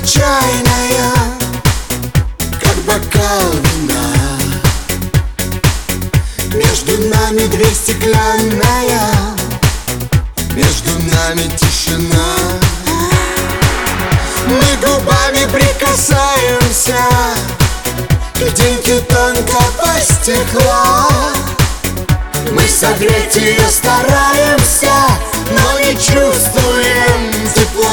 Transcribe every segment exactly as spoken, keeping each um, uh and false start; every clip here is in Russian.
чайная, как бокал вина. Между нами дверь стеклянная, между нами тишина. Мы губами прикасаемся, льдинки тонкого стекла. Мы согреть ее стараемся, но не чувствуем тепла.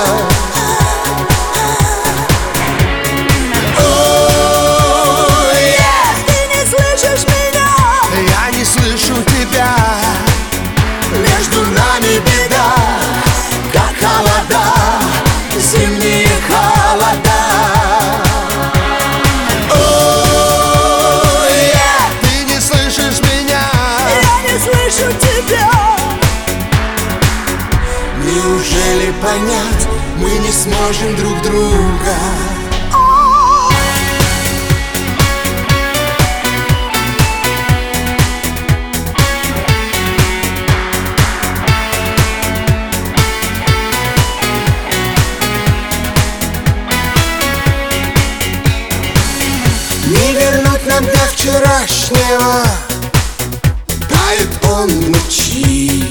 Oh, yeah. Ты не слышишь меня, я не слышу тебя. Между нами беда, как холода, зимние холода. Oh, yeah. Ты не слышишь меня, я не слышу тебя. Неужели понять мы не сможем друг друга? Не вернуть нам до вчерашнего, тает он в ночи.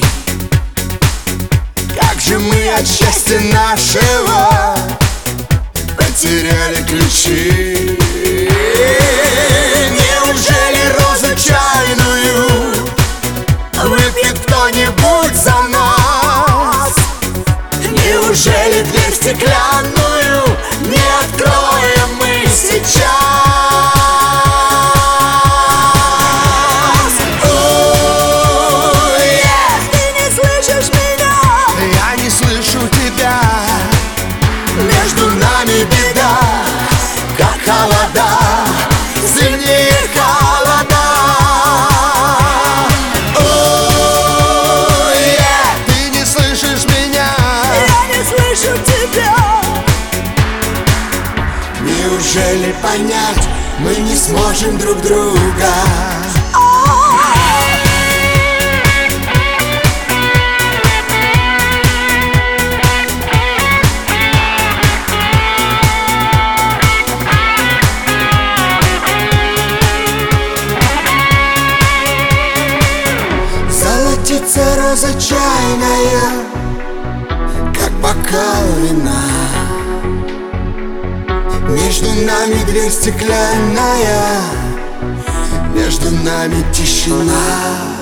Как же мы от счастья нашего потеряли ключи. Неужели розу чайную выпьет кто-нибудь за нас? Неужели дверь стеклянную не откроем мы сейчас? Между нами беда, как холода, зимние холода. Oh, yeah. Ты не слышишь меня, я не слышу тебя. Неужели понять мы не сможем друг друга? Золотится роза чайная, как бокал вина. Между нами дверь стеклянная, между нами тишина.